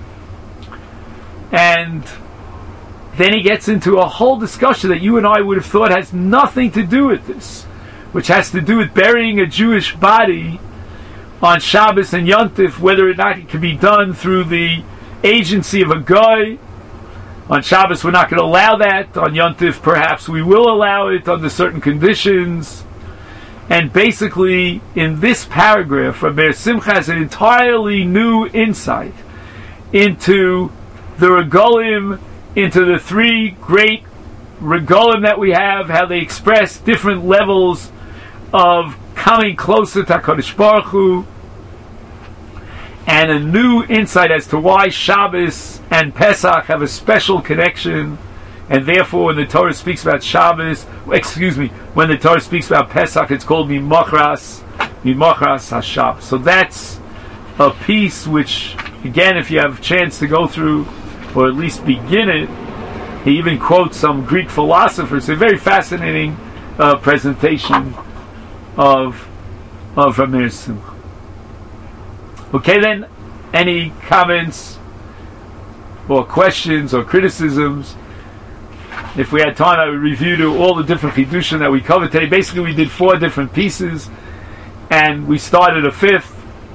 A: And then he gets into a whole discussion that you and I would have thought has nothing to do with this, which has to do with burying a Jewish body on Shabbos and Yontif, whether or not it can be done through the agency of a guy. On Shabbos we're not going to allow that. On Yontif perhaps we will allow it under certain conditions. And basically in this paragraph, Rabbi Meir Simcha has an entirely new insight into the Regalim, into the three great Regalim that we have, how they express different levels of coming closer to HaKadosh Baruch Hu, and a new insight as to why Shabbos and Pesach have a special connection, and therefore when the Torah speaks about Shabbos, when the Torah speaks about Pesach, it's called Mimachras HaShabbos. So that's a piece which, again, if you have a chance to go through, or at least begin it, he even quotes some Greek philosophers. A very fascinating presentation of Rabbi Meir Simcha. Okay, then, any comments or questions or criticisms? If we had time, I would review to all the different Chidushim that we covered today. Basically, we did 4 different pieces, and we started a 5th.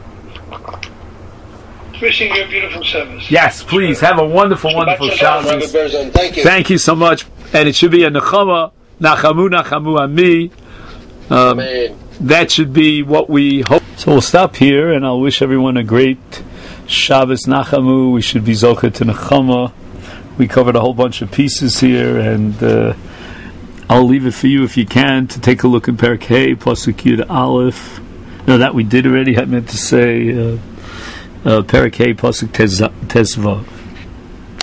B: Wishing you a beautiful service.
A: Yes, please, have a wonderful Shabbos.
C: Thank you.
A: Thank you so much. And it should be a Nechama, Nachamu Ami. That should be what we hope. So we'll stop here, and I'll wish everyone a great Shabbos Nachamu. We should be Zocha to Nechama. We covered a whole bunch of pieces here, and I'll leave it for you if you can to take a look in Perek Hey, Pasuk Yud Aleph. No, that we did already. I meant to say Perek Hey, Pasuk Tezvav.